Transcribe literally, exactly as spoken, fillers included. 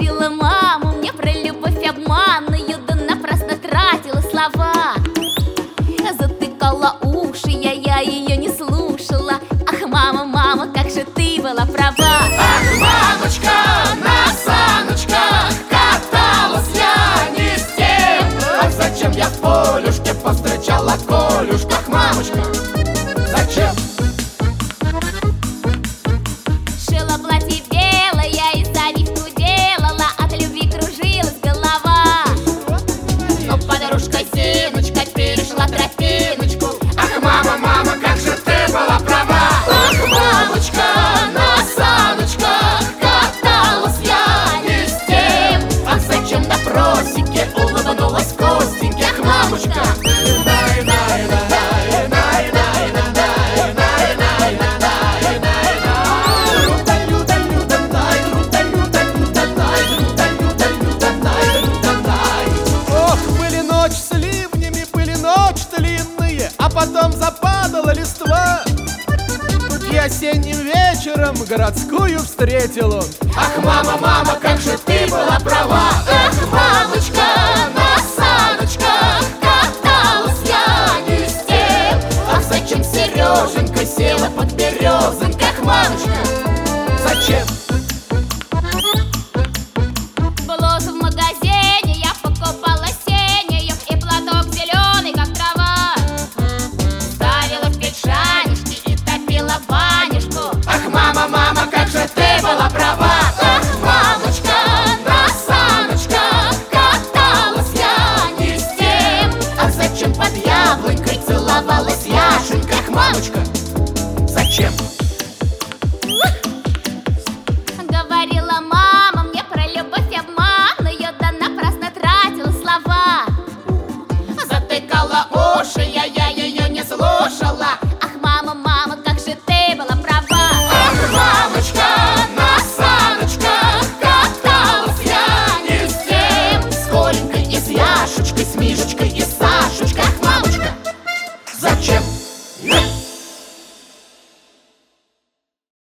учила маму мне про любовь обманную, да напрасно тратила слова. Затыкала уши, я, я ее не слушала. Ах, мама, мама, как же ты была права. Ах, мамочка, на саночках каталась я не с тем. Ах, зачем я в полюшке повстречала Колюшку? Ах, мамочка, зачем? Шила платье белое и завивку делала, от любви кружилась голова. Но подружка Зиночка перешла тропиночку. Ах, мама, мама, как же ты была права. Ах, мамочка, на саночках каталась я не с тем. Ах, зачем на просеке улыбнулась Костеньке? Ах, мамочка. А потом западала листва, и осенним вечером городскую встретил он. Ах, мама, мама, как